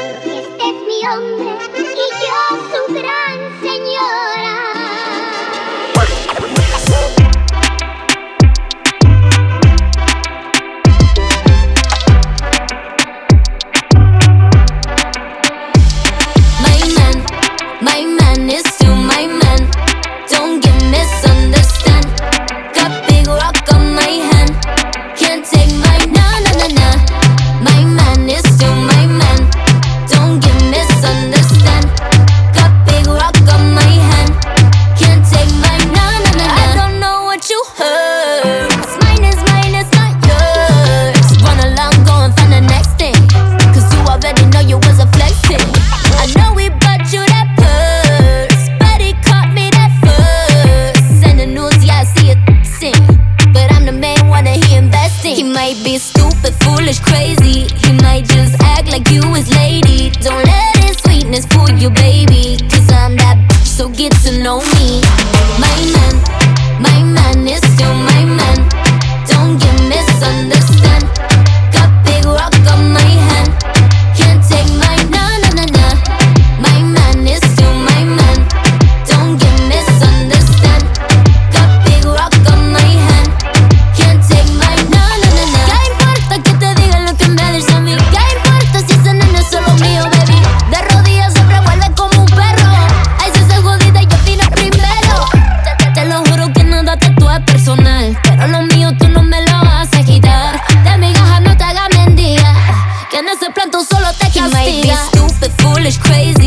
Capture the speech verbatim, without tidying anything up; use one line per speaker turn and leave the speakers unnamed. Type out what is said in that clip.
Este es mi hombre y yo su gran señora.
My man, my man is still my man. Don't get misunderstand. Got big rock on my hand. Can't take my na na na na. My man is still my man. Don't get misunderstand. Got big rock on my hand. Can't take my na na na na. I don't know what you heard. What's mine is mine, it's not yours. Run along, go and find the next thing. Cause you already know you was a flexing. I know we bought you that purse, but he caught me that first. Send the news, yeah, I see it sing. But I'm the main one that he investing. He might be stupid, foolish, crazy. He might just act like you his lady. Don't let his sweetness fool you, baby. Cause I'm that bitch, so get to know me. My man, my man is still my man. Don't get misunderstand. Got big rock on my hand. Can't take my na na na na. My man is still my man. Don't get misunderstand. Got big rock on my hand. Can't take my na na na na. ¿Qué importa que te digan lo que me dices a mí? ¿Qué importa si ese nene es solo mío, baby? De rodillas se revuelve como un perro. Ay, si se jodida yo vine primero. Te, te, te lo juro que nada te tú es personal, pero lo mío tú no me lo vas a quitar. De mi gaja no te hagas mendiga, que en ese plan tú solo te castigas. He might be stupid, foolish, crazy.